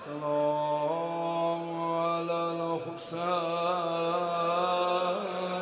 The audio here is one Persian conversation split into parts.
السلام على الحسين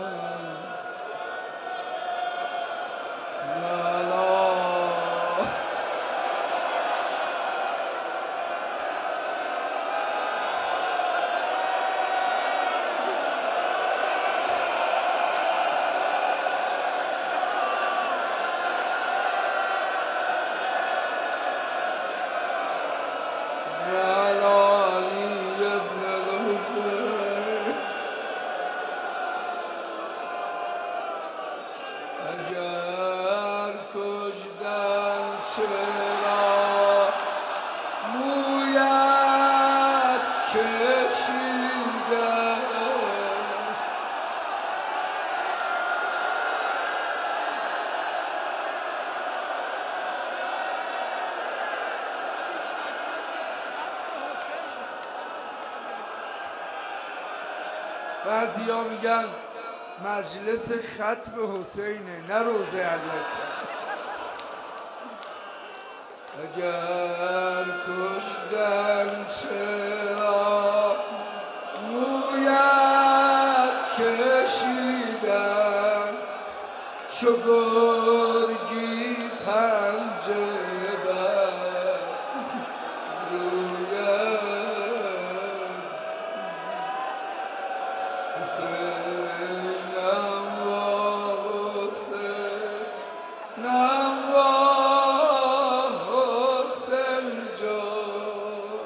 اگر کشدن چرا مویت کشیدن بعضی ها میگن مجلس ختم حسینه نه روزه البته. اگر کشدن چرا مویت کشیدن چو گرگی پنجه بر رویت حسینم و حسینم و حسین جان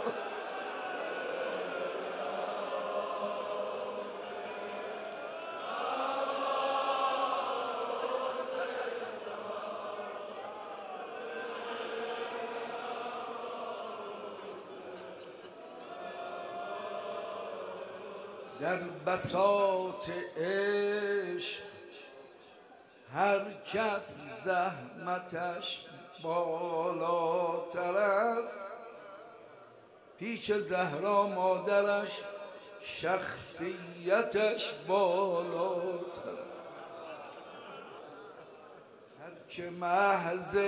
در بساط عشق هر کس زحمتش بالاتر است، پیش زهرا مادرش شخصیتش بالاتر است. هر که محض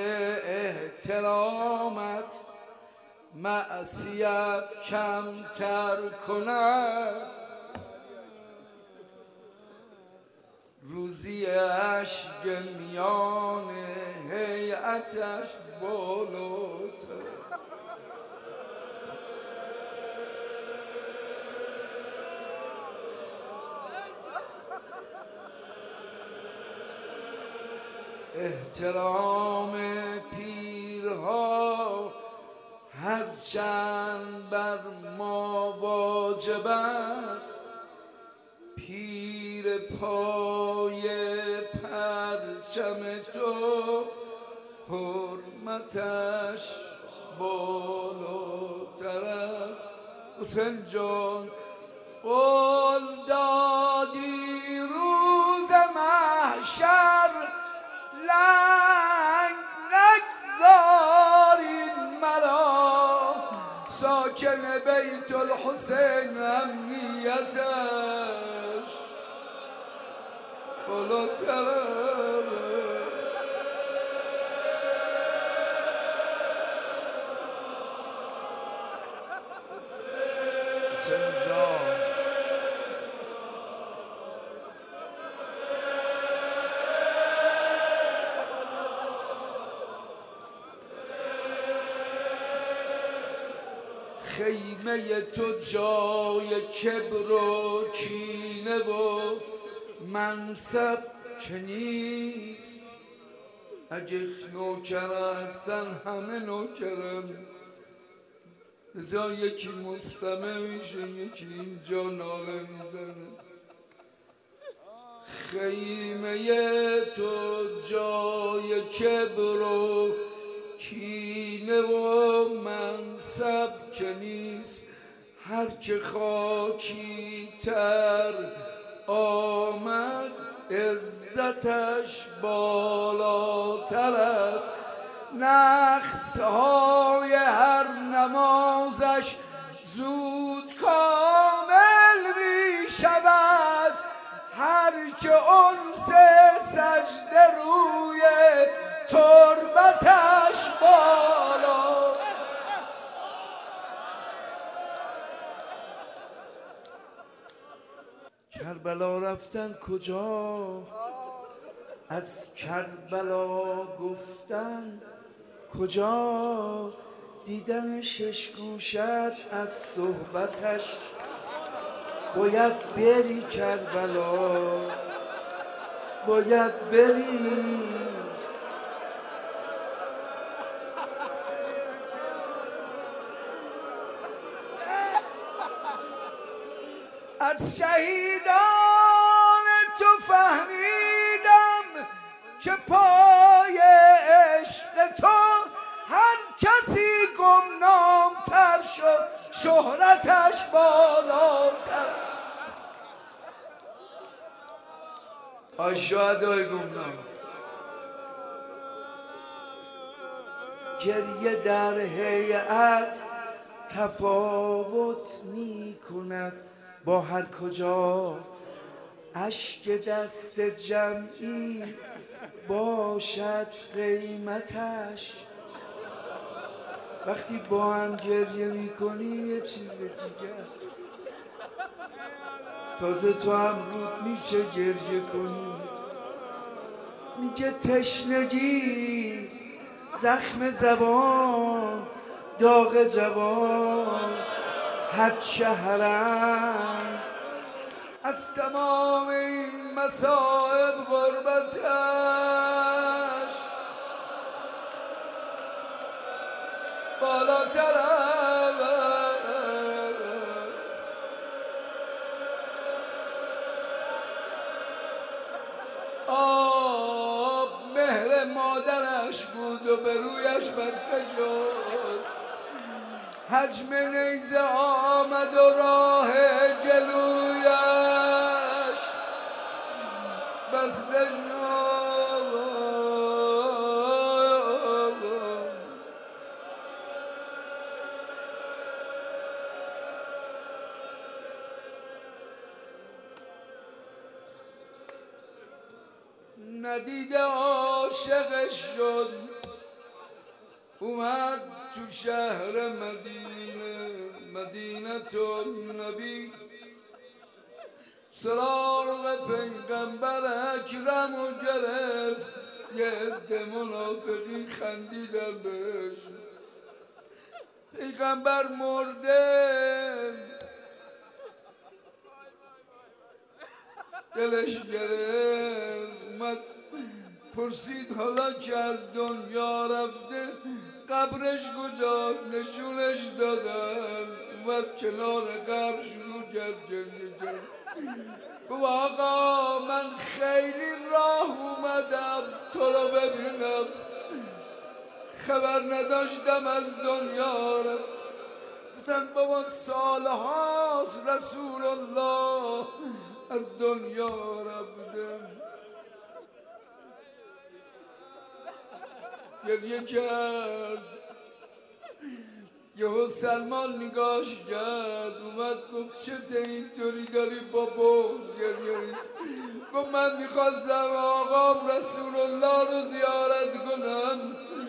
احترامت معصیت کمتر کند، روزی اشک میان هیئتش بالاتر است. احترام پیرها هرچند بر ما واجب است، پیر پای پرچم تو حرمتش بالاتر است. حسین جان قول دادی روز محشر لنگ نگذارید مرا، ساکن بیت الحسین امنیتش بالاتر. خیمه تو جای کبر و کینه و منصب که نیست، اگه نوکر هستن همه نوکرن، ازا یکی مستمع میشه یکی اینجا ناله میزنه. خیمه تو جای کبر و کینه و منصب که نیست، هر که خاکی تر آمد عزتش بالاتر است. نقص های هر نمازش زود کامل می شود، هر که انس سجده روی تربتش بالا. کربلا رفتن کجا، از کربلا گفتن کجا، دیدن شش گوشت از صحبتش باید بری کربلا، باید بری. از شهیدان تو فهمیدم که پای عشق تو هر کسی گمنام‌تر شد، شهرتش بالاتر. آی شهدای گمنام، گریه در هیئت تفاوت می کند با هر کجا، اشک دست جمعی باشد قیمتش. وقتی با هم گریه میکنی یه چیز دیگه، تازه تو هم رود میشه گریه کنی. میگه تشنگی، زخم زبان، داغ جوان، حد شهرم. از تمام این مصائب غربتش بالاتر است. آب مهر مادرش بود و به رویش بسته شد، حجم نیزه آمد و راه گلویش بسته شد. ندیده عاشقش شد، اومد تو شهر مدینه، مدینه النبی، سراغ پیغمبر اکرم و گرفت. یه عده منافقی خندیدن بهش. پیغمبر مرده، دلش گرفت، اومد پرسید حالا که از دنیا رفته قبرش کجاست؟ نشونش دادن. اومد کنار قبر شروع کرد گریه کرد. گفت آقا من خیلی راه اومدم تو رو ببینم، خبر نداشتم از دنیا رفت. گفتن بابا سالهاست رسول الله از دنیا رفته. گریه کرد. یهو سلمان نگاش کرد، اومد گفت چته اینطوری داری با بغض گریه؟ گفت من میخواستم آقام رسول الله رو زیارت کنم،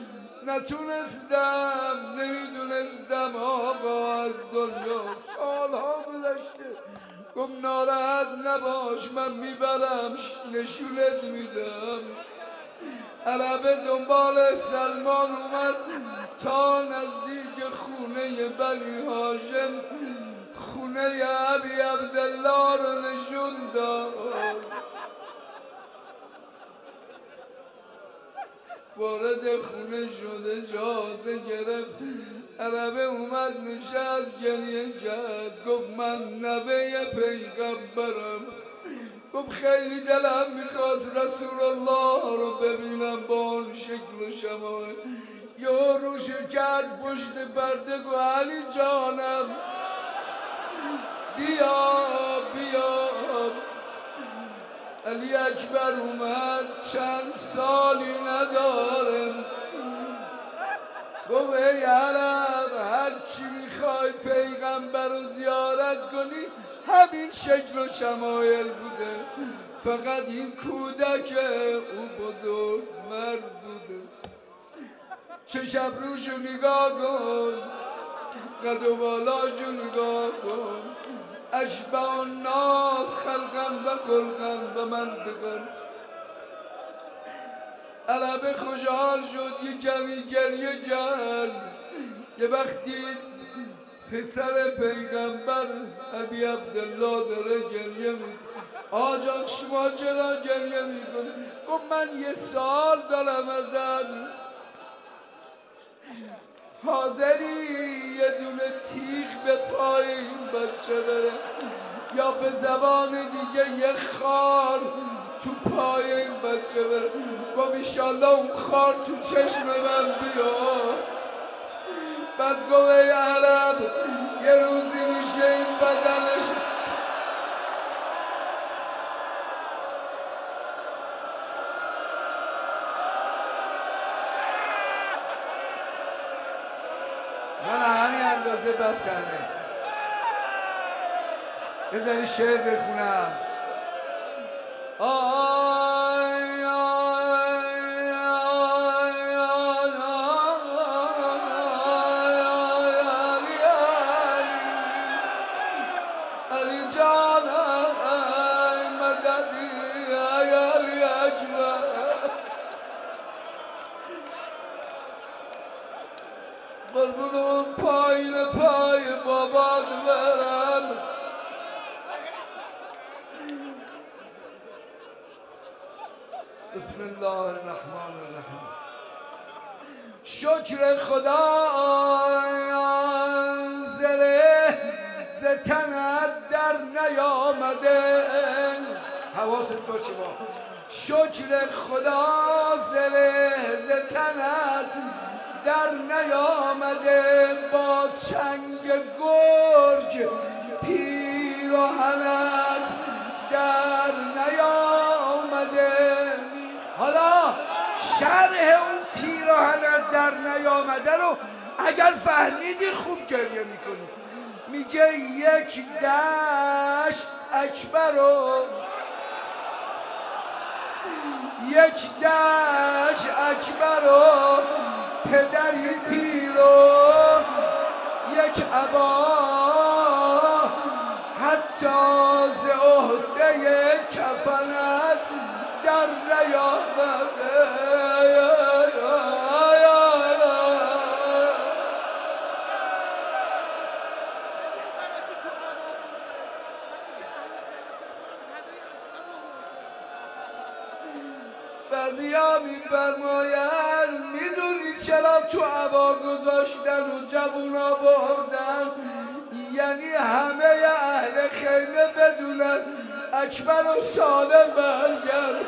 نتونستم، نمیدونستم آقا از دنیا سالها گذشته. گفت ناراحت نباش، من میبرم نشونت میدم. عربه دنبال سلمان اومد تا نزدیک خونه بنی هاشم، خونه ابی عبدالله رو نشون داد. وارد خونه شده، اجازه گرفت. عربه اومد نشست گریه کرد. گفت من نوه پیغمبرم. گفت خیلی دلم میخواست رسول الله رو ببینم با اون شکل و شمایل. یه روش کرد پشت پرده. گفت علی جانم بیا بیا. علی اکبر اومد، چند سالی نداره. گفت ای عرب هر چی میخوای پیغمبر رو زیارت کنی همین شکل و شمایل بوده، فقط این کودک او بزرگ مرد بوده. چشم روشو نگاه کن، قد و بالاشو نگاه کن، اشبع الناس خلقا و خلقا و منطقا. عرب خوشحال شد، یه کمی گریه کرد. یه وقتی پسر پیغمبر ابی عبدالله داره گریه میکنه، آجان شما چرا گریه میکنه؟ گفت من یه سال دارم ازت، حاضری یه دونه تیغ به پای این بچه بره یا به زبان دیگه یه خار تو پای این بچه بره؟ گفت ایشالله اون خار تو چشم من بیاد. بعد گفت ای عرب، یه روزی میشه این بدنش من همین اندازه بسنه. بذاری شعر بخونم. آی علی جان مددی ای علی اکبر. قربون اون پایین پای بابات برم. بسم الله الرحمن الرحیم. شکر خدا زره ز تنت در نیامده. حواست باشه با شکر خدا زره ز تنت در نیامده. با چنگ گرگ پیراهنت در نیامده. حالا شرح اون پیراهنت در نیامده رو اگر فهمیدی خوب گریه میکنی. میگه یک دشت اکبر و یک دشت اکبر و پدری پیر و یک عبا حتی ز عهده کفنت در نیامده. بعضیا میفرماین میدونی چرا تو عبا گذاشتن و جوونا بردن؟ یعنی همه اهل خیمه بدونن اکبر و سالم برگرد.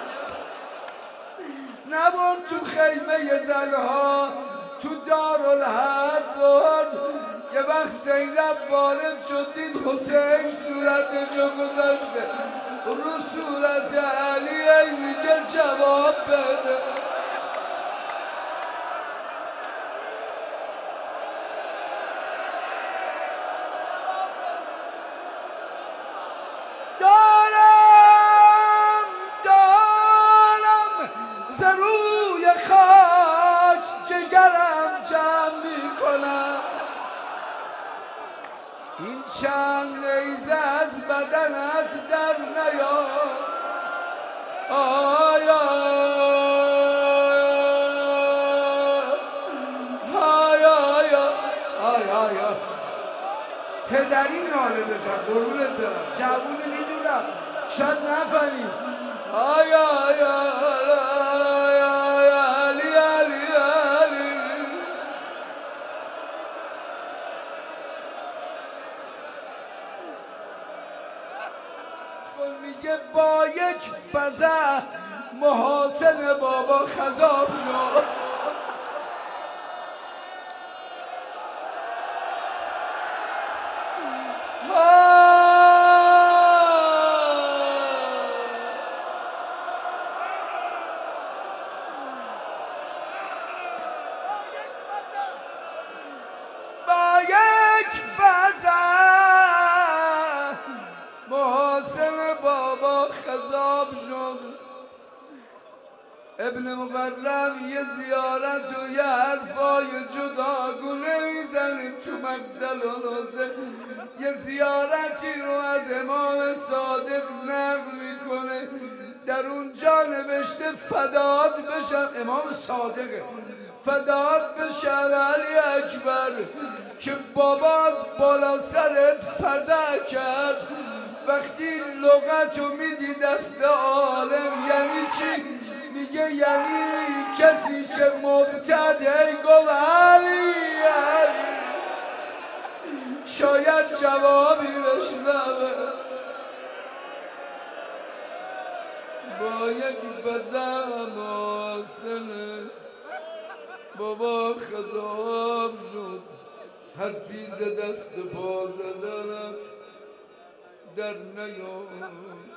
نبرد تو خیمه زنها، تو دارالحرب برد. یه وقت زینب وارد شد، دید حسین صورتشو گذاشته رو صورت علی، میگه جواب بده. دارم ز روی خاک جگرم جمع میکنم. این چند نیزه از بدنت در نیام. آیا پدری ناله بزن قربونت برم. جوونه میدونم شاید نفهمی. آیا علی علی علی. میگه با یک فزع محاسن بابا خذاب شد. با یک فزع محاسن بابا خذاب شد. ابن مقرم یه زیارت و یه حرفای جداگونه میزنه تو مقتل و روزه. یه زیارتی رو از امام صادق نقل میکنه، در اونجا نوشته فدات بشم، امام صادقه، فدات بشم علی اکبر که بابات بالا سرت فزع کرد. وقتی لغتو میدی دست عالم یعنی چی؟ میگه یعنی کسی که مبتدی گفت علی علی شاید جوابی بشنوه. با یک فزم آسنه بابا خضاب شد، حرفی ز دست پا زدنت در نیام.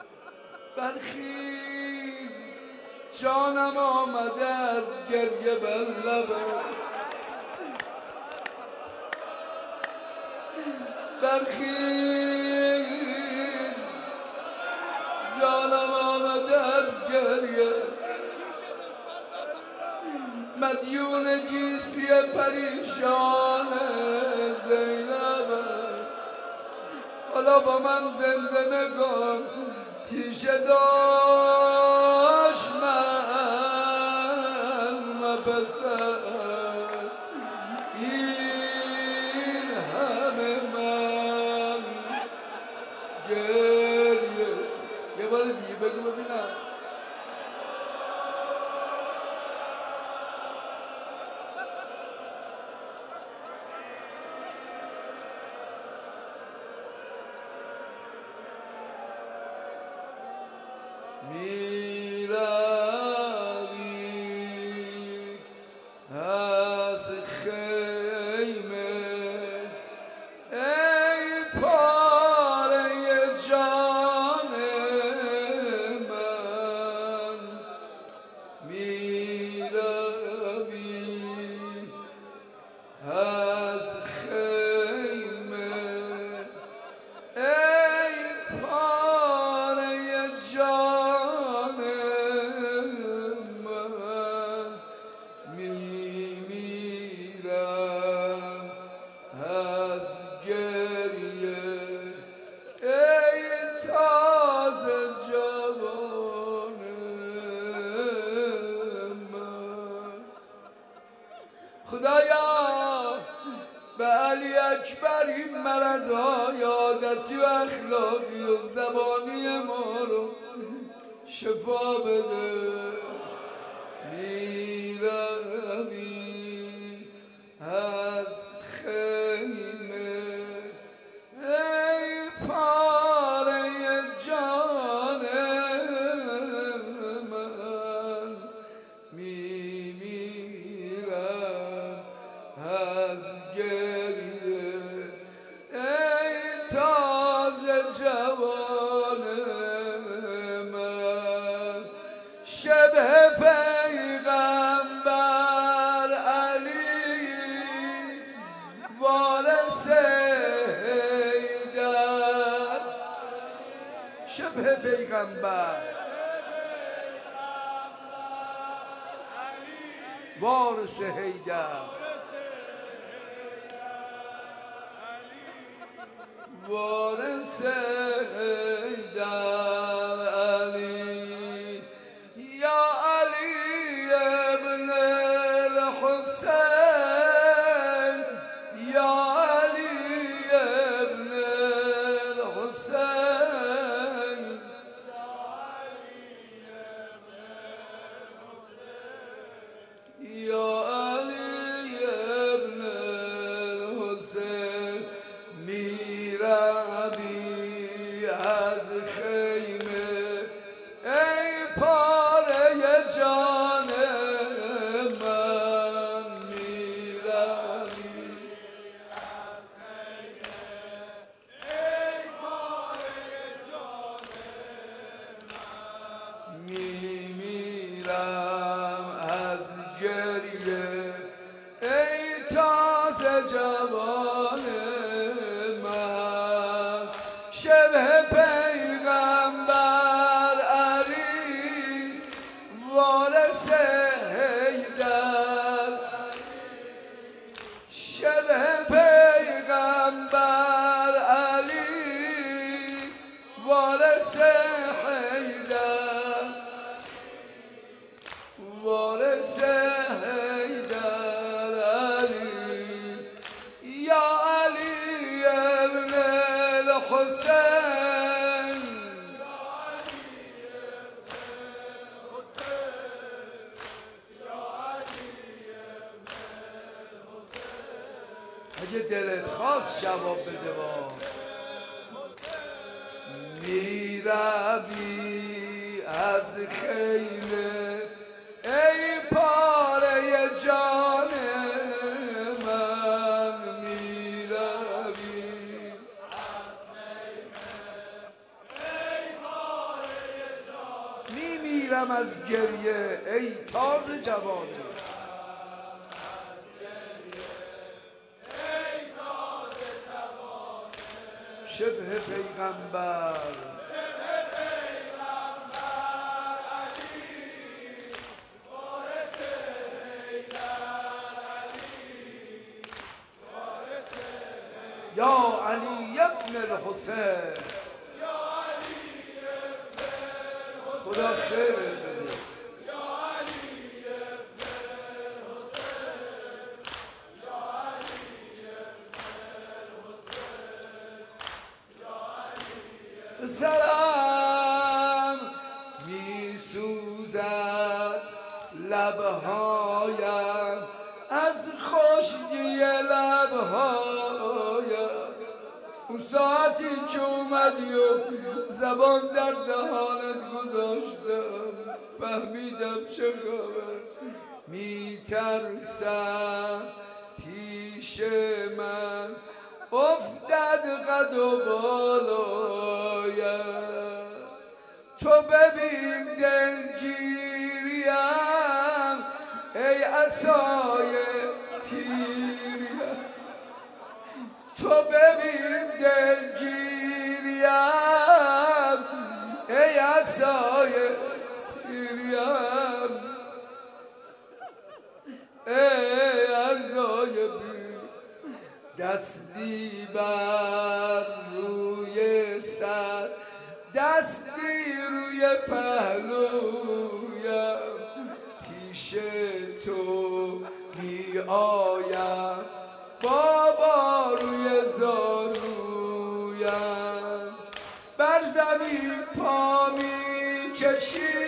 برخیز جانم آمده از گریه بر لبم، برخیز جانم آمده از گریه. مدیون گیسی پریشان زینب، حالا با من زمزمه کن پیش دشمن مپسر این همه من گریه. یه بار دیگه بگو ببینم. میروی از خیمه ای پاره جان من، میروی از خیمه ای پاره جان من، میمیرم از گریه ای تازه جوان من. خدایا به علی اکبر این مرضهای عادتی و اخلاقی و زبانی ما رو شفا بده. میروی از خیمه ای پاره جان من، میمیرم از گریه ای تازه جوان من. شبه پیغمبر علی وارث حیدر، شبه پیغمبر وارث حیدر، وارث حیدر علی یا علی ابن الحسین، یا علی ابن الحسین، یا علی ابن الحسین. میروی از خیمه ای پاره جان من، میروی از خیمه ای پاره جان من، میمیرم از گریه ای تازه جوان من. شبه پیغمبر علی وارث وارث حیدر وارث حیدر علی یا علی ابن الحسین یا علی ابن الحسین یا علی ابن الحسین اگه دلت خواست جواب بده با میروی از خیمه ای پاره جان من میروی از خیمه ای پاره جان میمیرم از گریه ای تازه جوانه شبه پیغمبر علی وارث حیدر علی وارث یا علی ابن الحسین یا علی ابن الحسین خدا خیر بده یا علی ابن الحسین یا علی سلام می سوزد لبهایم از خشکی لبهایم اون ساعتی که اومدی و زبان در دهانت گذاشتم فهمیدم چه خبر می ترسم پیش من افتد قد و بالایم تو ببین دلگیریم ای عصای پیریم تو ببین دلگیریم ای عصای پیریم ای عصای پیریم دستی بر روی سر دستی روی پهلویم پیش تو می آیم بابا روی زارویم بر زمین پا می کشی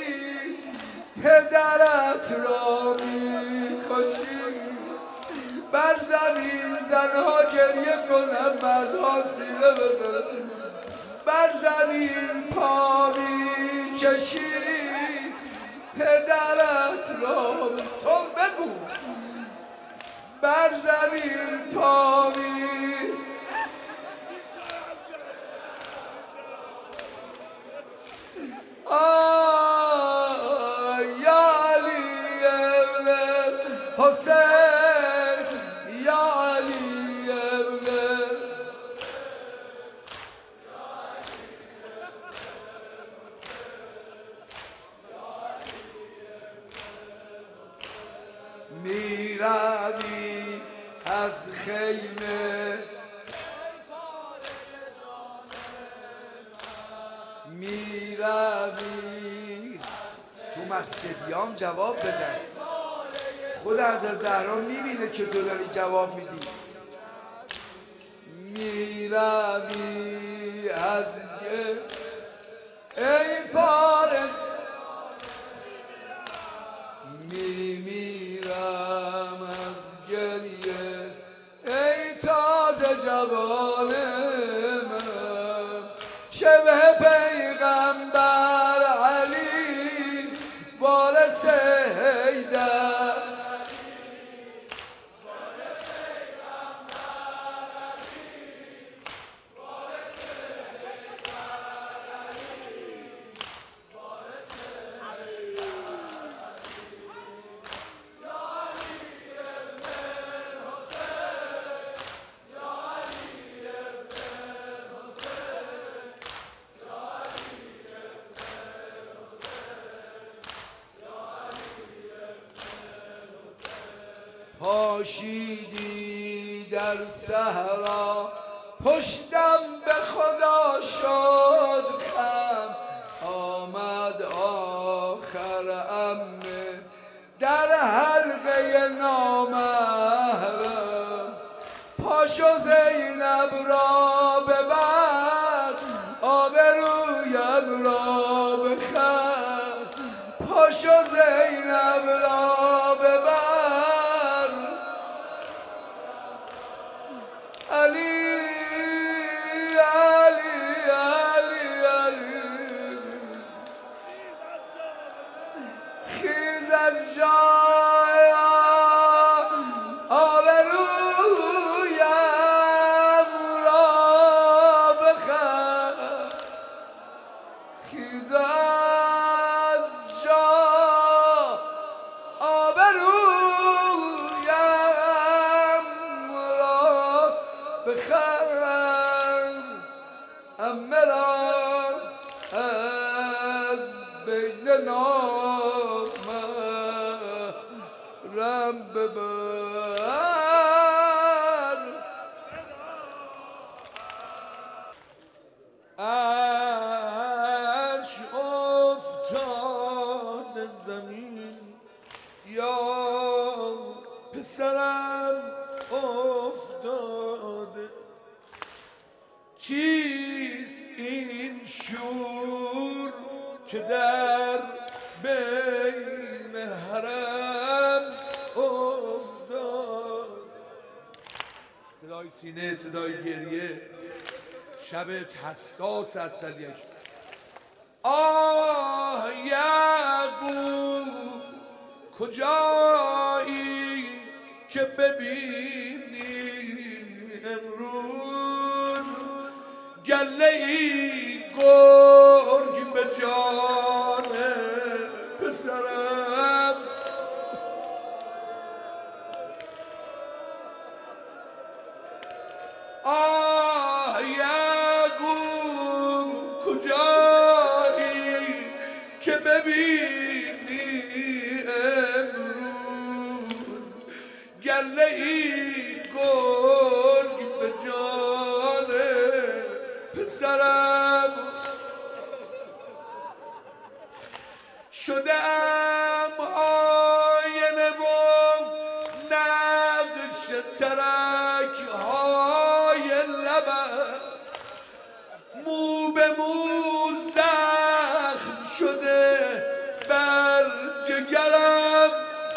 پدرت را می کشی بر زمین زنها گریه کنن مردها سینه بزنن بر زمین پا می کشی پدرت را تو بگو بر زمین پا می یا علی ابن حسین یا علی ابن میروی از خیمه میروی تو مسجدیان جواب بدن خود از زهرا میبینه که تو داری جواب میدی میروی از ای پاره میمیرم از گریه ای تازه جوان من شبه پیغمبر علی وارث حیدر پاشیدی در صحرا پشتم به خدا شد خم همه را از بین نامحرم ببر. عرش افتاد زمین یا پسرم افتاده، چیست این شور که در بین حرم افتاد. صدای سینه، صدای گریه، شبت حساس است یک. آه یعقوب کجایی که ببینی امروز گله ای گرگ به جان پسرم. آه یعقوب کجایی که ببینی امروز گله ای گرگ به جان پسرم. شدم آینه و نقش ترک های لبت، مو به مو زخم شده بر جگرم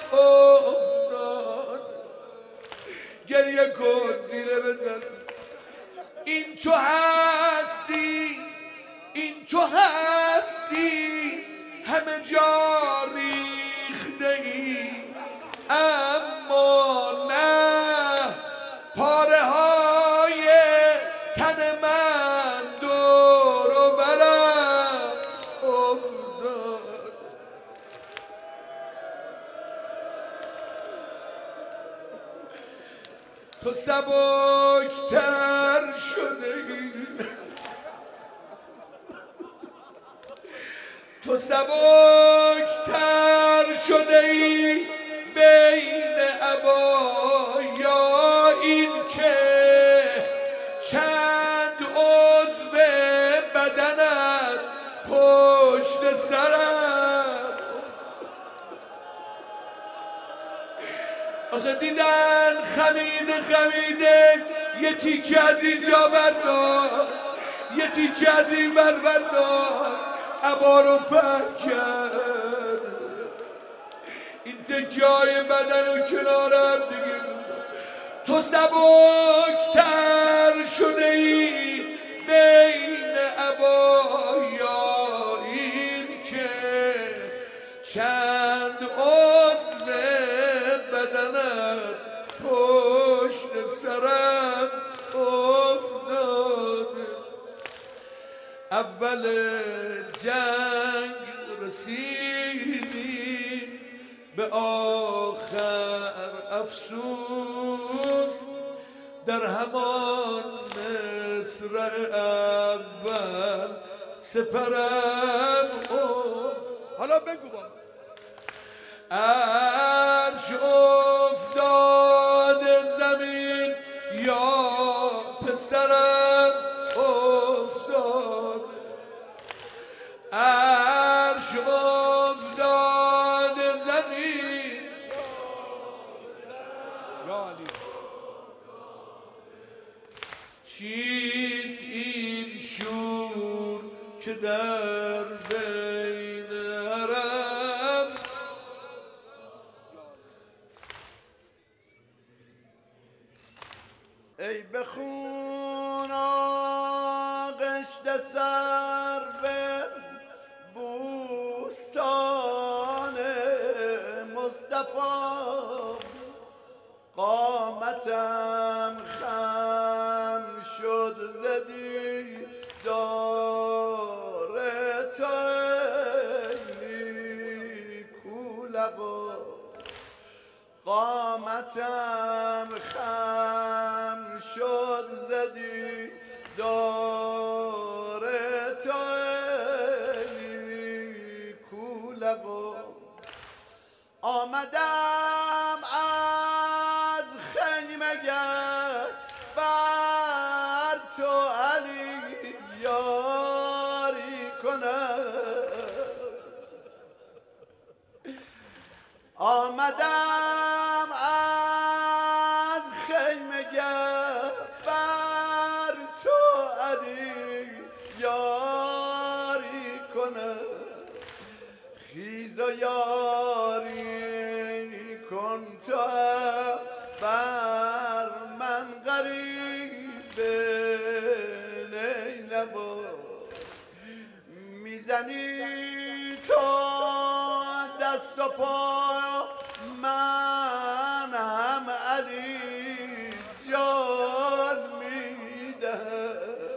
افتاد. گریه کن سینه بزن، این تو هستی، این تو هستی، همه جا ریخته ای اما نه پاره های تن من دور و برم افتاد. تو سبکتر شده ای، تو سبکتر شده ای بین عبایا، این که چند عضو بدنت پشت سرم. آخه دیدن خمیده خمیده یه تیکه از اینجا بردار، یه تیکه از این بردار، عبا رو پر کرد. این تکه های بدن و کنارم دیگه بود. تو سبکتر شده ای بین عبایا، این که چند عضو بدنم پشت سرم افتاده. اول جنگ رسیدیم به آخر افسوس، در همان مصرع اول سپرم. حالا بگو با من. عرش افتاد زمین یا پسرم افتاد، عرش افتاد زمین یا علی. چیست این شور که در بین حرم؟ ای بخون آغشته سر به بوستان مصطفی، قامتم خم شد زدی دار تو نیکولبا، قامتم خم شد زدی دار آمدم از خیمه بر تو علی یاری کنم آمدم از خیمه بر تو علی یاری کنم خیز و یاری کن تو بر من غریب نینوا میزنی تو دست و پا من هم علی جان میدهم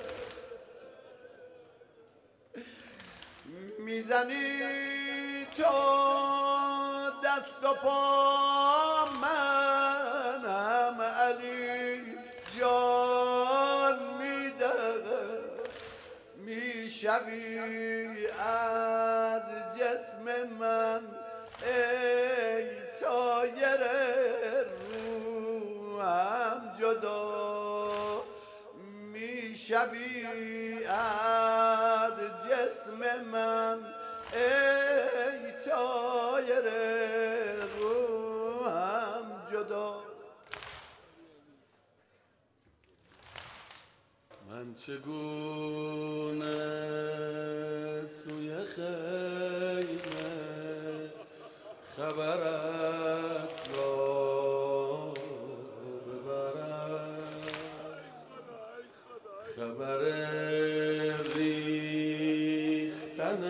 میزنی تو دست و پا من هم علی جان میدهم میشوی از جسم من ای طایر روحم جدا میشوی از جسم من ای طایر روحم جدا من چگونه سوی خیمه خبرت را ببرم خبر ریختن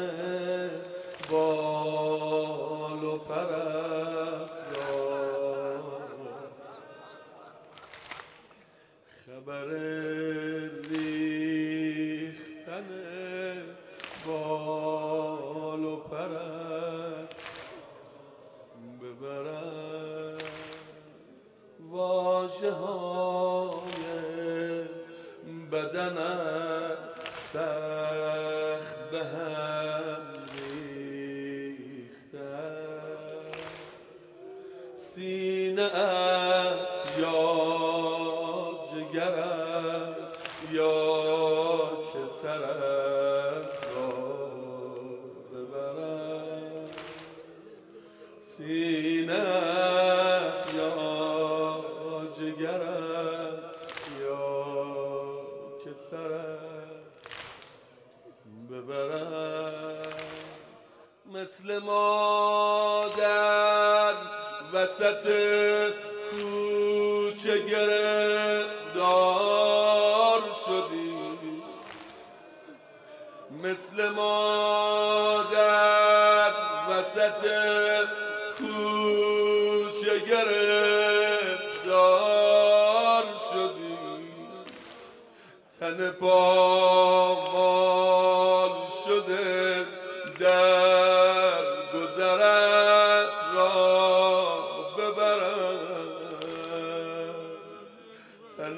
بال و پرت را خبر ریختن بال و پرت ببرم واژه های بدنت سخت به هم ریخته است سینه ات یا جگرت یا که سرت را ببرم سینه ات یا جگرت یا که سرت ببرم مثل مادر وسط کوچه گرفتار شدی مثل مادر وسط کوچه گرفتار شدی تن پامال شده در گذرت را ببرم تن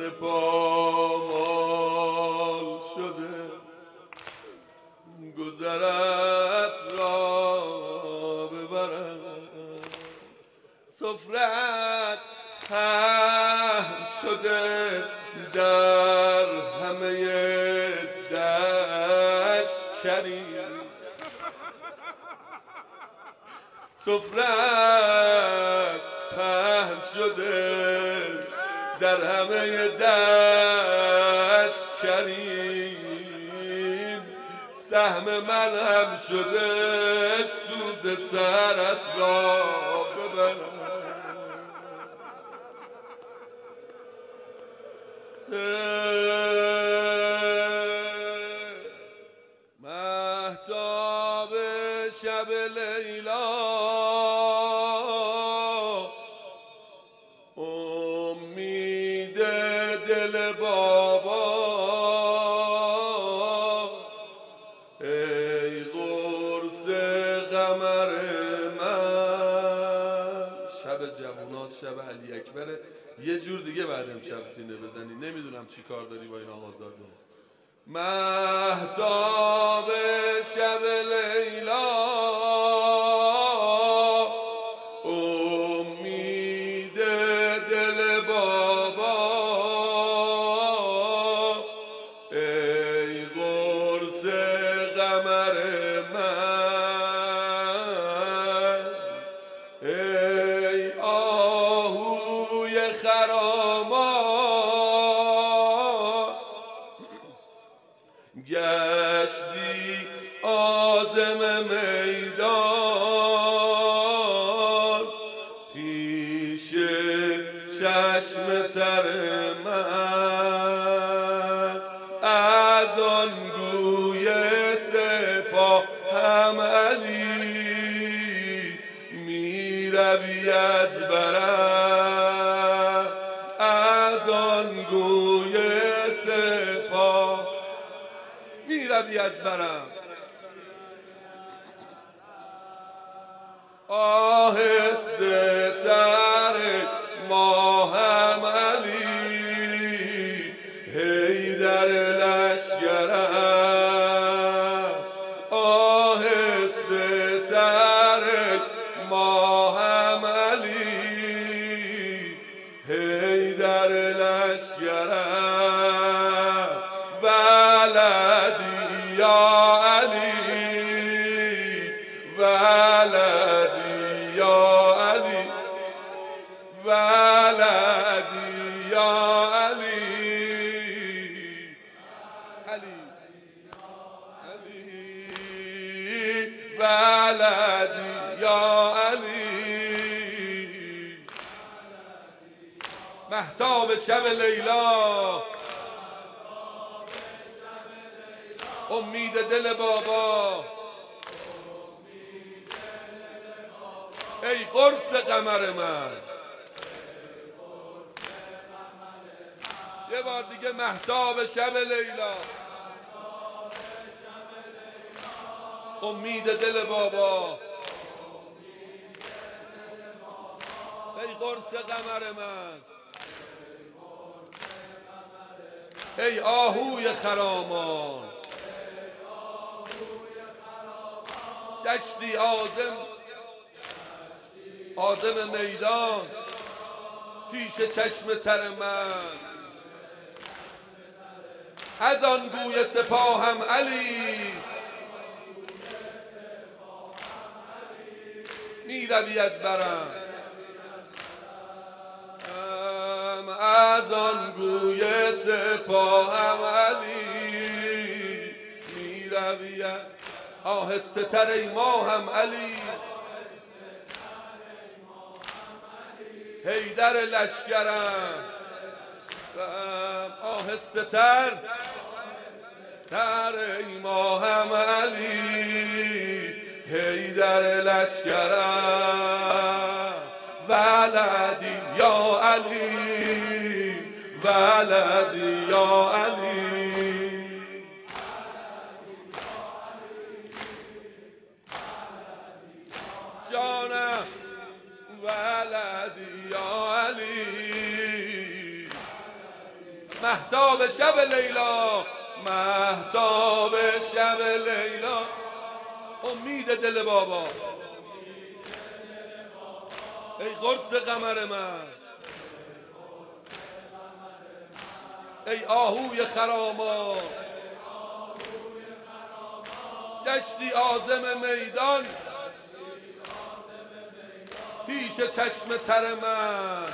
پامال شده گذرت را ببرم سفرت هم شده در همه دشت کریم سفرت پهن شده در همه دشت کریم سهم من هم شده سوز سرت را ببرم مهتاب شب لیلا امید دل بابا ای قرص قمر من شب جوونات شب علی اکبره یه جور دیگه بعد امشب سینه بزنی نمیدونم چی کار داری با این آقازاده مهتاب شب لیلا گشتی عازم میدان پیش چشم تر من از آن گوی سپاه هم علی می روی از برم از آن گوی سپاه می روی از برم آهسته تر ماهم علی حیدر لشکرم آهسته تر ماهم علی حیدر لشکرم ولدی یا علی ولدی یا علی ولدی یا علی علی علی ولدی یا علی مهتاب شب لیلا امید دل بابا ای قرص قمر من یه بار دیگه مهتاب شب لیلا امید دل بابا ای قرص قمر من ای آهوی خرامان گشتی عازم میدان پیش چشم تر من از آن گوی سپاهم علی می روی از برم از آن گوی سپاهم علی می روی آهسته تر ای ماهم علی حیدر لشکرم آهسته تر ای ماهم علی حیدر لشکرم ولدی یا علی ولدی یا علی جانم ولدی یا علی مهتاب شب لیلا مهتاب شب لیلا امید دل بابا ای قرص قمر من ای آهوی خرامان گشتی عازم میدان پیش چشم تر من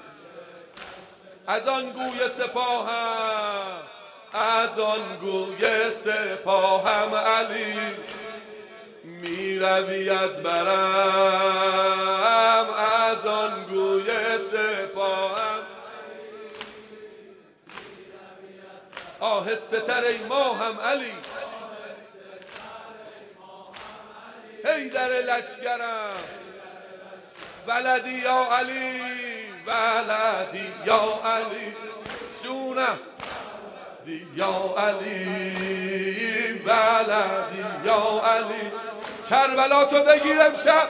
از آن گوی سپاهم از آن گوی سپاهم علی می روی از برم از آن گوی سپاهم آهسته تر ای ماهم علی حیدر لشکرم ولدی یا علی ولدی یا علی شونم یا علی ولدی یا علی کربلا تو بگیر امشب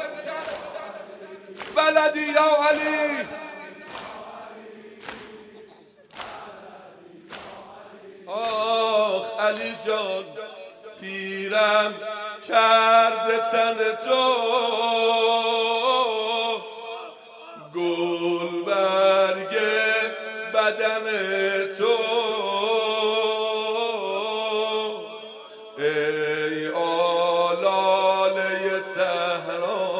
ولدی یا علی آخ علی جان پیرم کرده تن تو گل برگ بدن تو ای آلاله صحرا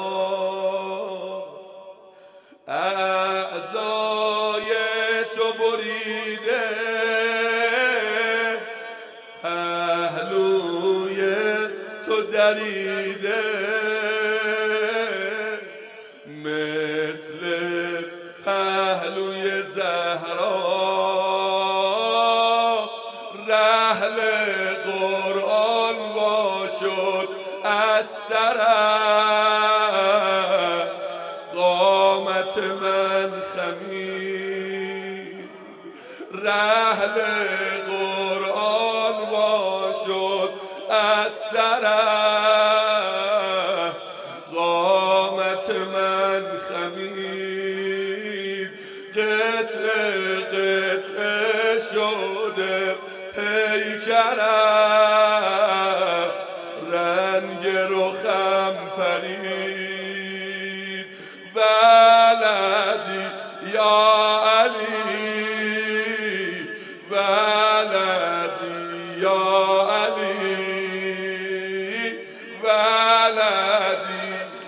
اعضای تو بریده پهلوی تو دریده مثل پهلوی زهرا رحل قرآن وا شد از سرم قامت من خمیر رحل قرآن وا شد از سرم قامت من خمیر قطعه قطعه شده پیکرم رنگ رخم پرید ولدی یا علی ولدی یا علی ولدی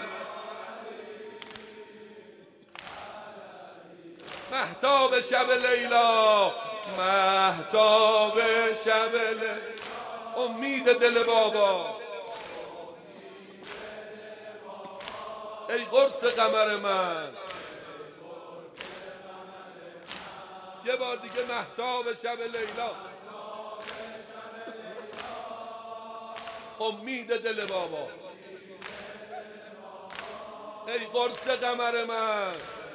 مهتاب شب لیلا مهتاب شب لیلا امید دل بابا ای قرص قمر من یه بار دیگه مهتاب شب لیلا امید دل بابا ای قرص قمر من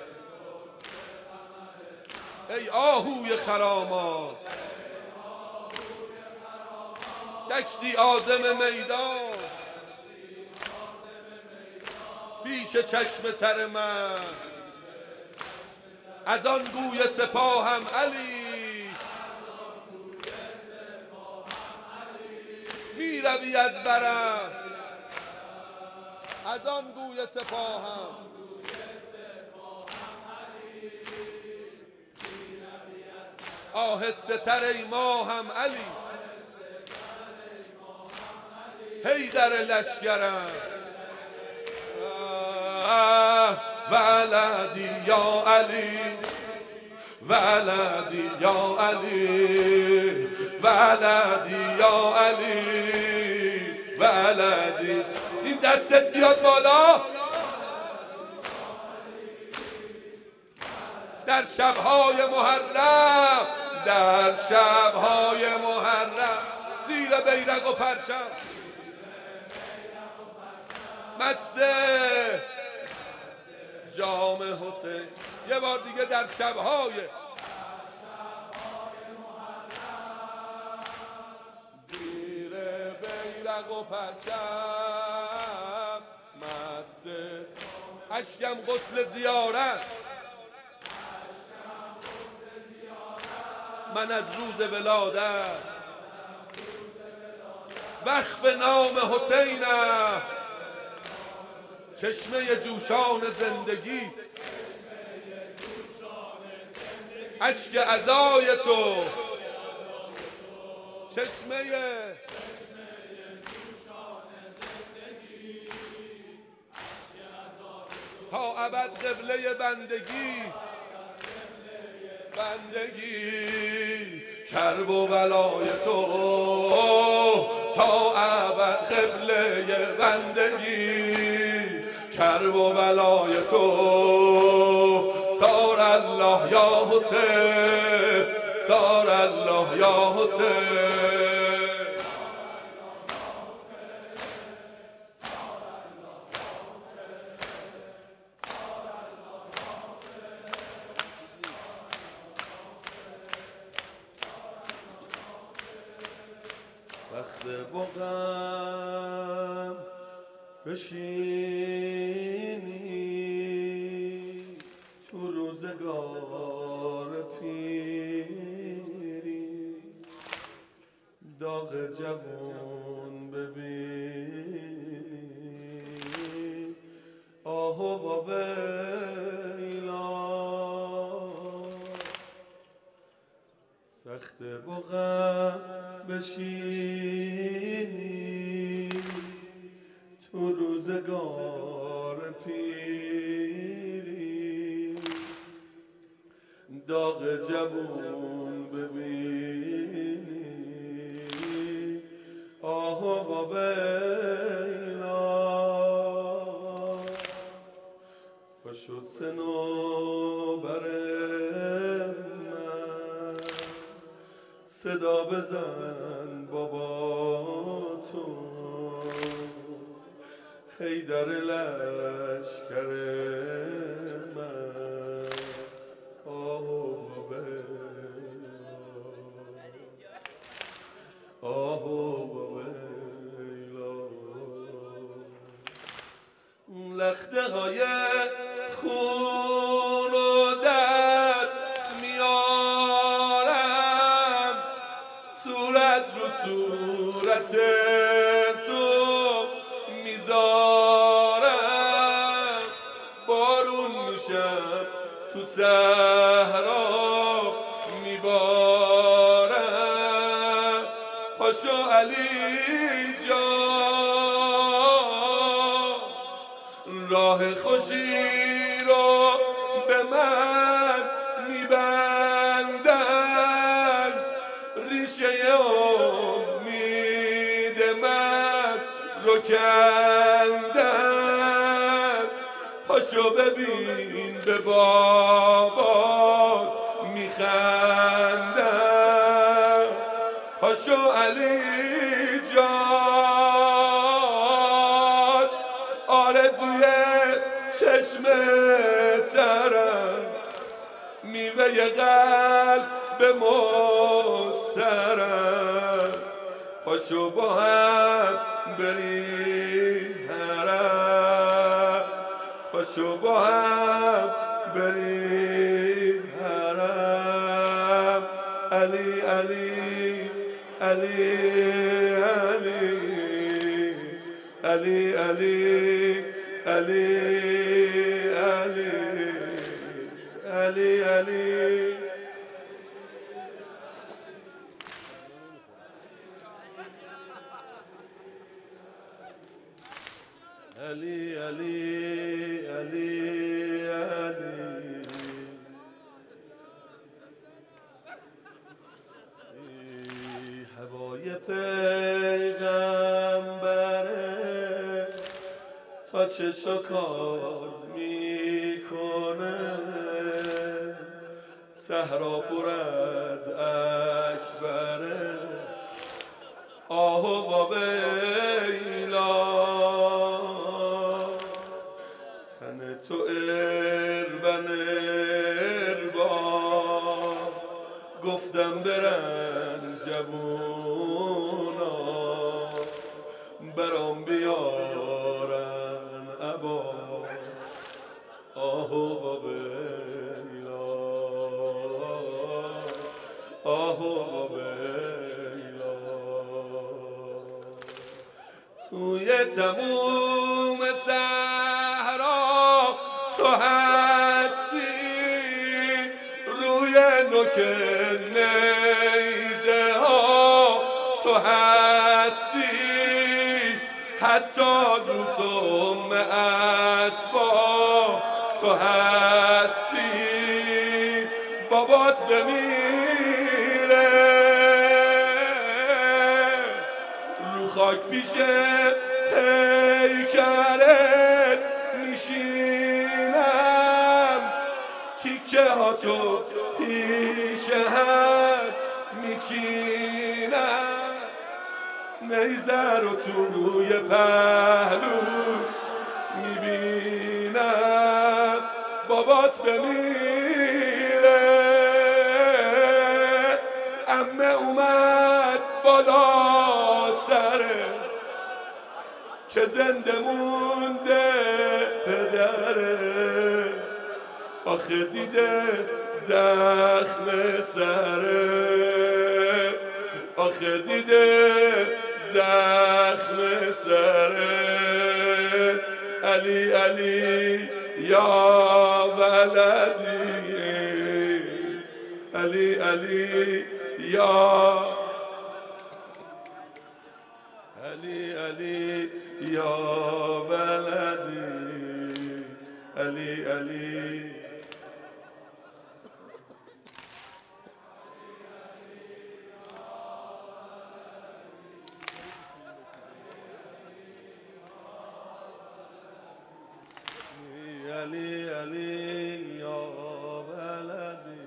ای آهوی خرامات کشتی عازم میدان پیش چشم تر من از آن گوی سپاهم علی می روی از برم از آن گوی سپاهم آهسته تر ای ماهم علی حیدر لشکرم ولدی یا علی ولدی یا علی ولدی یا علی ولدی این دستت بیاد بالا در شبهای محرم در شبهای محرم زیر بیرق و پرچم مست جام حسین یه بار دیگه در شبهای زیر بیرق و پرچم مست اشکم غسل زیارت من از روز ولادت وقف نام حسینم چشمه جوشان زندگی اشک عزای تو چشمه تا ابد قبله بندگی بندگی کرب و بلای تو تا ابد قبله بندگی کرب و بلای تو سار الله یا حسین سار الله یا حسین سخت بغم بشینی تو روزگار پیری داغ جوان ببینی آه و ویلا سخت بغم بشینی تو روزگار پیری داغ جوون ببینی و ویلا پاشو صنوبر من صدا بزن بابا تو حیدر لشکر من آه و ویلا آه و ویلا لخته های خون و درد میارم صورت رو صورت تو میذارم بارون میشم تو صحرا میبارم پاشو علی جان راه خوشی رو به من میبندن ریشه امید من رو کندن پاشو ببین به بابا میخندن پاشو علی جان آرزوی چشم ترم میوه قلب مسترم پاشو با هم بریم حرم پاشو با هم بریم حرم علی علی علی علی علی علی علی علی علی علی علی علی علی علی هوای پیغمبره تا چه کار میکنه صحرا پر از اکبره آه و ویلا تن تو اربن اربا گفتم برن جوونا برام بیارن عبا آه و ویلا آه و ویلا توی تموم صحرا تو هستی روی نوک نیزه ها تو هستی حتی رو سم اسبا تو هستی بابات بمیره رو خاک پیش پیکرت میشینم تیکه ها تو پیش هم میچینم نیزه رو تو روی پهلو میبینم بابات بمیره عمه اومد بالا سره که زنده مونده پدره آخه دیده زخم سره آخه دیده زخم سره علی علی یا ولدی علی علی یا علی علی یا ولدی علی علی علی علی یا بلدی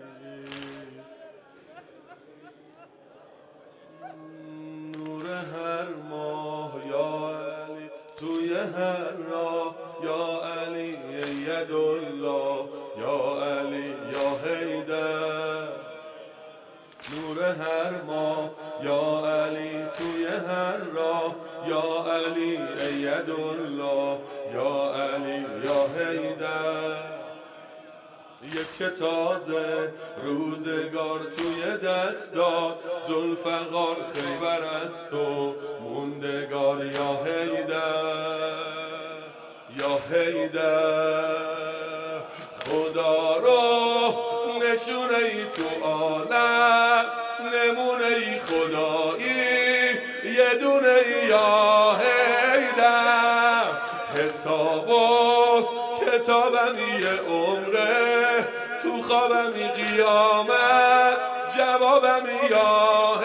نور هر ماه یا علی توی هر راه یا علی یدالله یا علی یا حیدر نور هر ماه یا علی توی هر راه یا علی یدالله یا علی یا حیدر یک تازه روزگار توی دست داد ذوالفقار خیبر از تو موندگار یا حیدر یا حیدر خدا رو نشونه ای تو عالم نمونه ای خدایی یه دونه ای یا حیدر حساب و کتابم یه عمره تو خوابم قیامت جوابم یا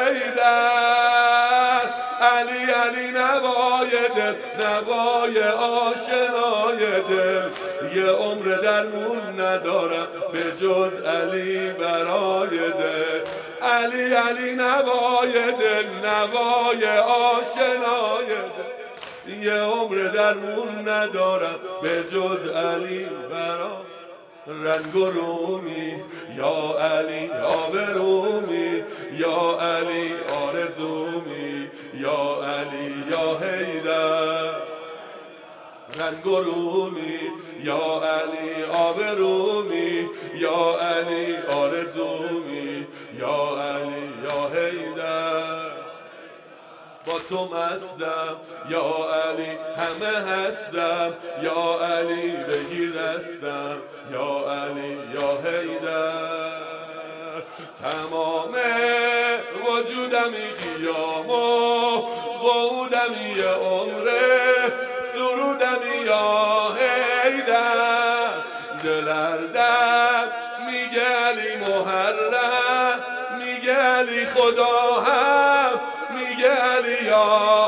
حیدر علی علی نوای دل نوای آشنای دل یه عمر درمون ندارم به جز علی برای دل علی علی نوای دل نوای آشنای دل یه عمر درمون ندارم به جز علی برای رنگ و رومی یا علی آبرومی یا علی آرزومی یا علی یا حیدر رنگ و رومی یا علی آبرومی یا علی آرزومی یا علی یا حیدر با تو مستم یا علی همه هستم یا علی بگیر دستم یا علی یا حیدر تمام وجودمی قیام و قعودمی عمره سرودمی یا حیدر دلردم میگه علی محرم میگه علی خدا هم میگه علی یا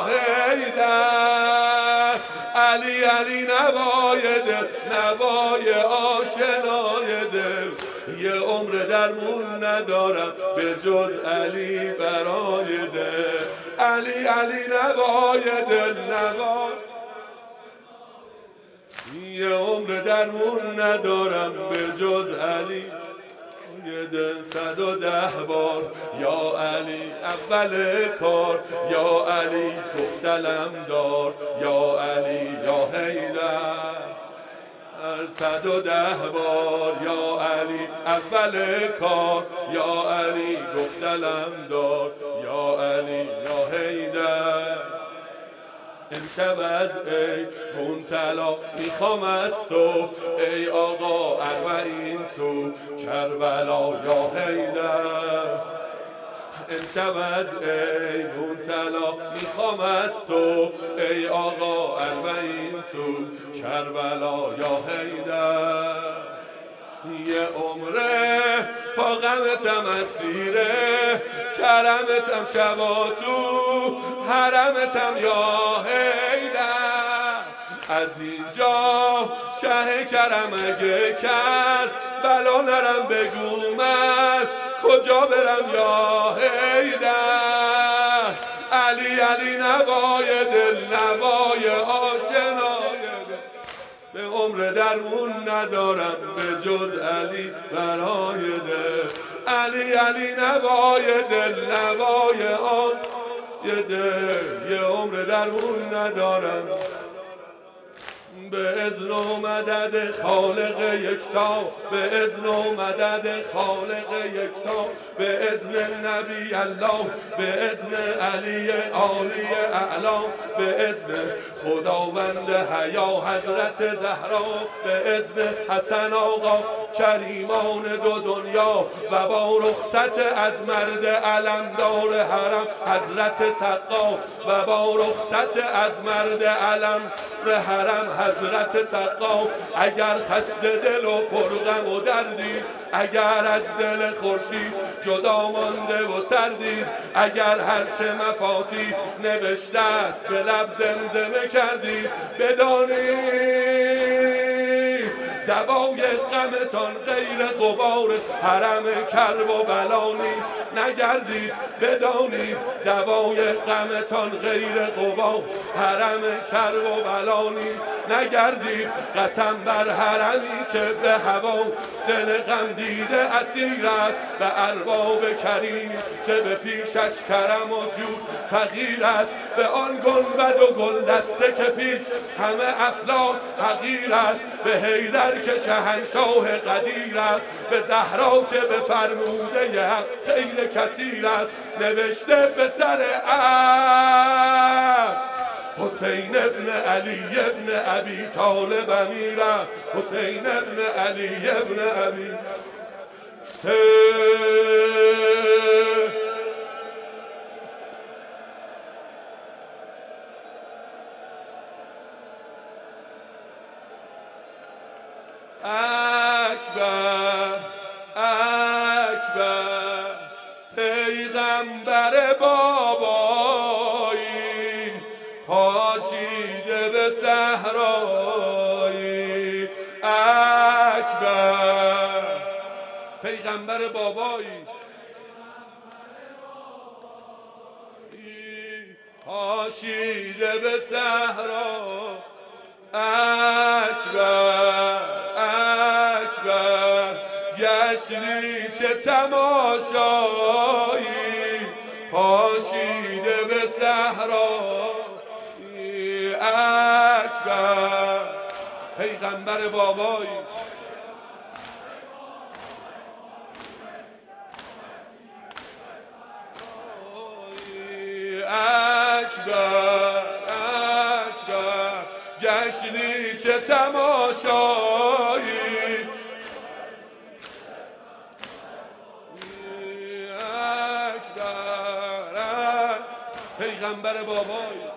حیدر علی علی نوای دل نوای آشنای دل یه عمر درمون ندارم به جز علی برای دل علی علی نوای دل نوای یه عمر درمون ندارم به جز علی یه دل 110 بار یا علی اول کار یا علی گفتلم دار یا علی یا حیدر 110 بار یا علی اول کار یا علی گفتلم دار یا علی یا حیدر امشب از ای خون طلا میخوام از تو ای آقا اربعین تو کربلا یا حیدر امشب از ای خون طلا میخوام از تو ای آقا اربعین تو کربلا یا حیدر یه عمره پا غمتم اسیره کرمتم شبا تو حرمتم یا حیدر از اینجا شه کرم اگه کرد بلا نرم بگو من کجا برم یا حیدر علی علی نوای دل نوای آشنای دل به عمر درمون ندارم به جز علی برای دل علی علی نوای دل نوای آشنای دل یه عمر درمون ندارم به اذن و مدد خالق یکتا به اذن و مدد خالق یکتا به اذن نبی الله به اذن علی عالی اعلا به اذن خداوند حیا حضرت زهرا به اذن حسن آقا کریمان دو دنیا و با رخصت از مرد علمدار حرم حضرت سقا و با رخصت از مرد علمدار حرم حضرت سقا اگر خسته دل و پرغم و دردی اگر از دل خورشید جدا مانده و سردی اگر هرچه مفاتی نوشته است به لب زمزمه کردی بدانی دوای غمتان غیر غبار حرم کرب و بلا نیست نگردید بدانید دوای غمتان غیر غبار حرم کرب و بلا نیست نگردید قسم بر حرمی که به هوا دل غم دیده اسیر است به ارباب کریم که به پیشش کرم و جود فقیر است به آن گنبد و گل دسته که پیش همه افلاک حقیر است به حیدر که شهنشاه قدیر است به زهرا که به فرموده حق خیل کثیر است نوشته به سر عبد حسین ابن علی ابن ابی طالب امیرم حسین ابن علی ابن ابی اکبر اکبر پیغمبر بابایی پاشیده به صحرایی اکبر پیغمبر بابایی پاشیده به صحرا اکبر اکبر گشتی چه تماشایی پاشیده به صحرا اکبر پیغمبر بابایی اکبر اکبر گشتی چه تماشایی اکبر پیغمبر بابایی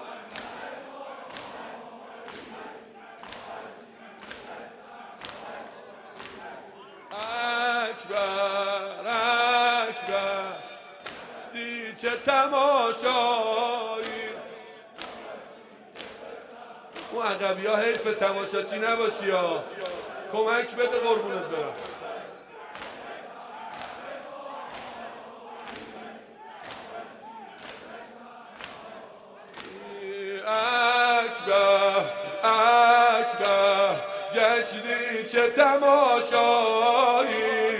اکبر اکبر گشتی چه تماشایی اون عقبی ها حیف تماشاچی نباشی ها کمک بده قربونت برم اکبر اکبر گشتی چه تماشایی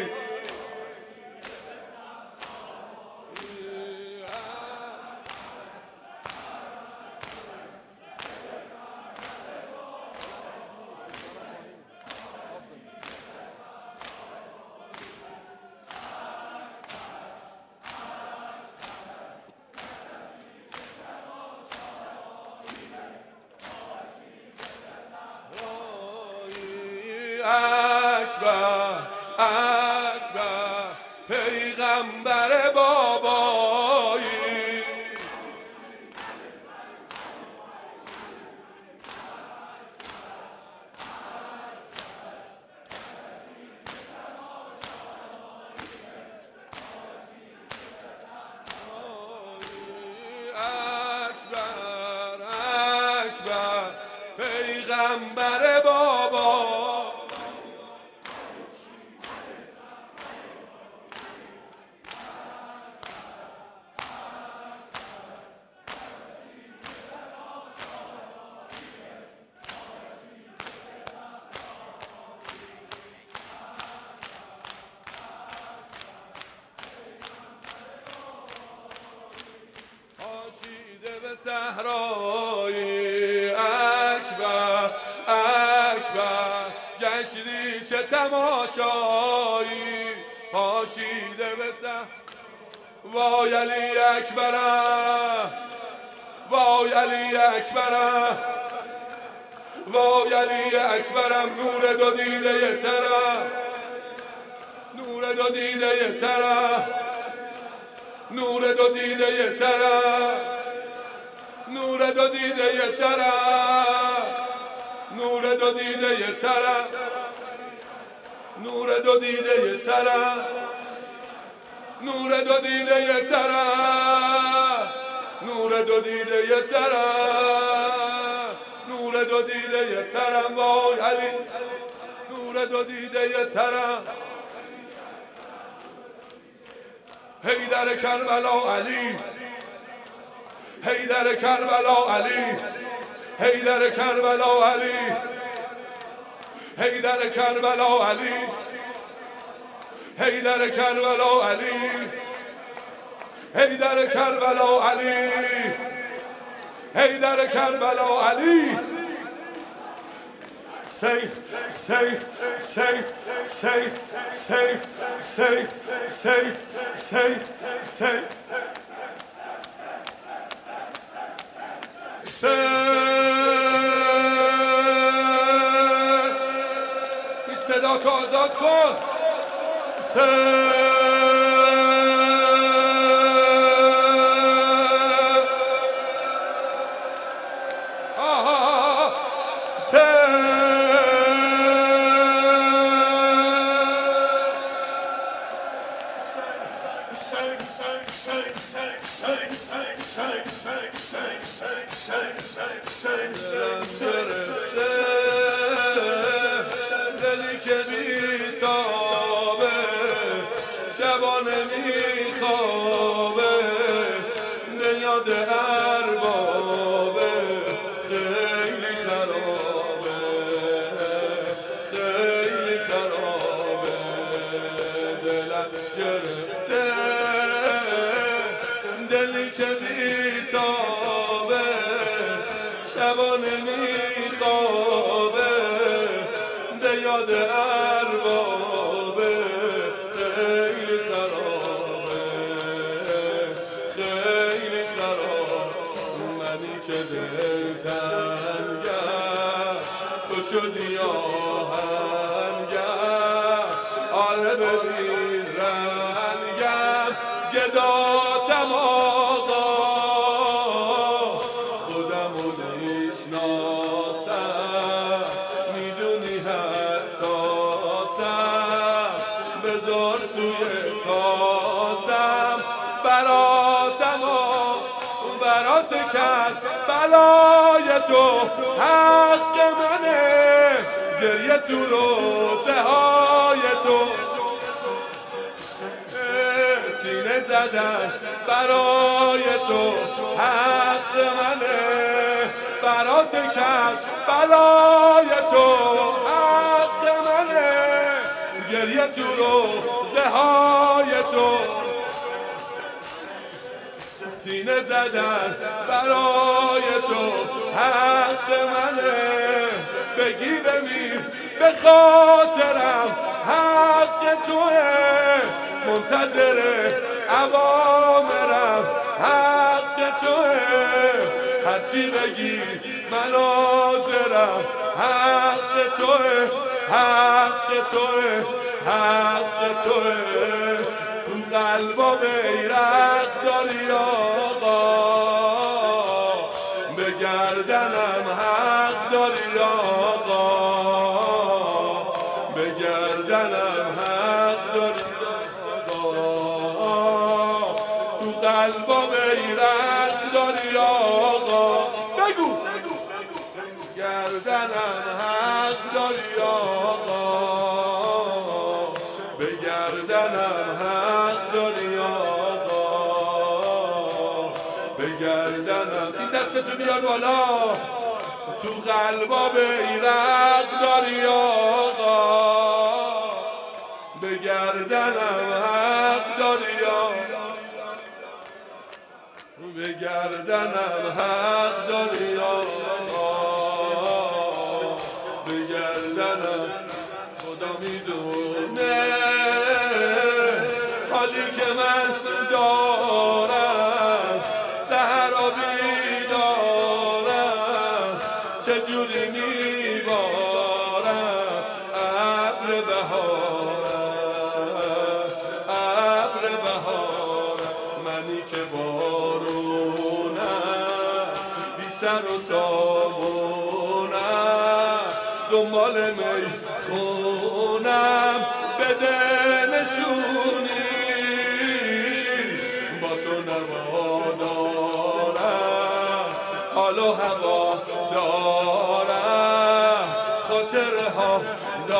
اکبر اکبر پیغمبر بابایی اکبر اکبر پیغمبر بابا صحرای اکبر اکبر گشتی چه تماشایی پاشیده به صحرا وای علی اکبرم وای علی اکبرم وای علی اکبرم نور دو دیده ترم نور دو دیده ترم نور دو دیده ترم نور دو دیده ترم نور دو دیده ترم نور دو دیده ترم نور دو دیده ترم نور دو دیده ترم نور دو دیده ترم وای علی نور دو دیده ترم حیدر کربلا علی حیدر کربلا علی حیدر کربلا علی حیدر کربلا علی حیدر کربلا علی حیدر کربلا علی حیدر کربلا علی say say say say say say say say say این صدا تو آزاد کن دلی که بیتابه شبانه میخوابه نیاد اربابه خیلی خرابه خیلی خرابه دلم گرفته دلی که بیتابه شبانه میخوابه یاد اربابه خیلی خرابه خیلی خرابه منی که دلتنگم تو شدی آهنگم آره ببین رنگم گداتم آقا خودم رو میشناسم میدونی حساسم بذار توی کاسم براتم برات کرد بلای تو حق منه گریه تو روزه های تو سینه زدن برای تو حق منه برات کرد بلای تو حق منه گریه تو روزه های تو سینه زدن برای تو حق منه بگی بمیر به خاطرم حق توه منتظر اوامرم حق توه هرچی بگی من حاضرم حق توه حق توه حق توه تو قلبا بیرق داری آقا به گردنم حق داری آقا به گردنم حق داری آقا تو قلبا بیرق داری آقا بگو گردنم حق داری آقا به گردنم حق داری آقا به گردنم این دستتو بیار بالا تو قلبا بیرق داری آقا به گردنم حق داری آقا به گردنم حق داری آقا به گردنم خدا میدونه حالی که من دارم سحر و بیدارم چجوری میبارم ابر بهارم ابر بهارم منی که بارونم بی سر و سامونم دنبال میخونم بده نشونی با تو نوا دارم حال و هوا دارم خاطره ها دارم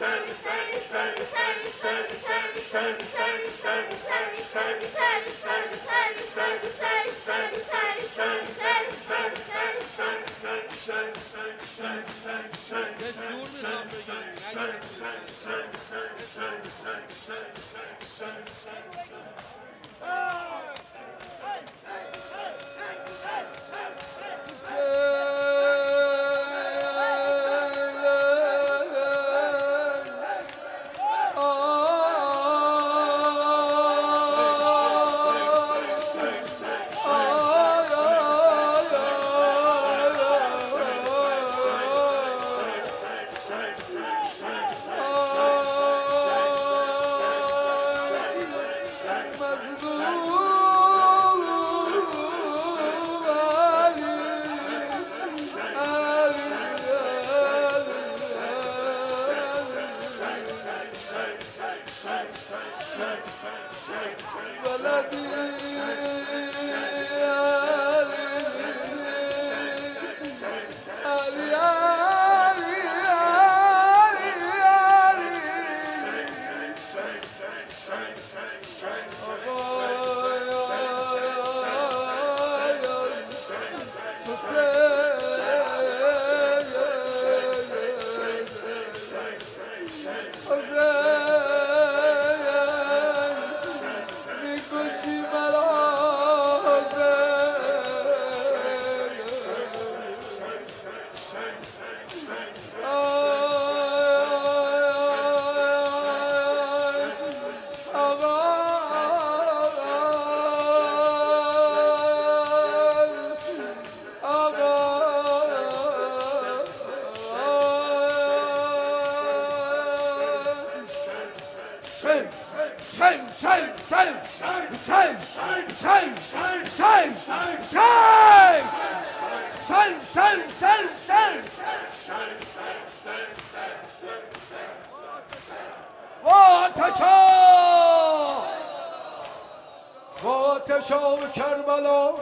آتشاب کربلا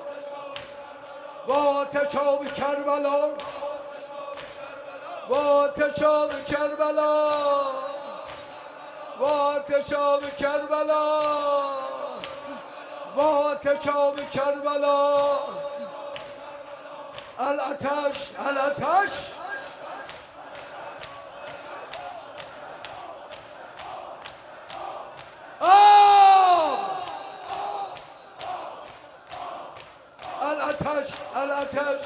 و آتشاب کربلا و آتشاب کربلا و آتشاب کربلا و آتشاب کربلا الاتش الاتش الاتش الاتش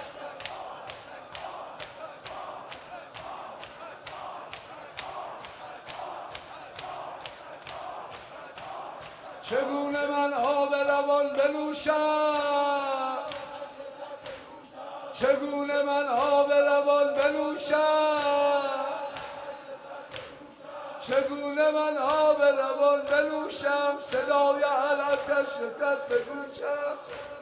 چگونه من آب روان بنوشم چگونه من آب روان بنوشم چگونه من آب روان بنوشم صدای الاتش رسد به گوشم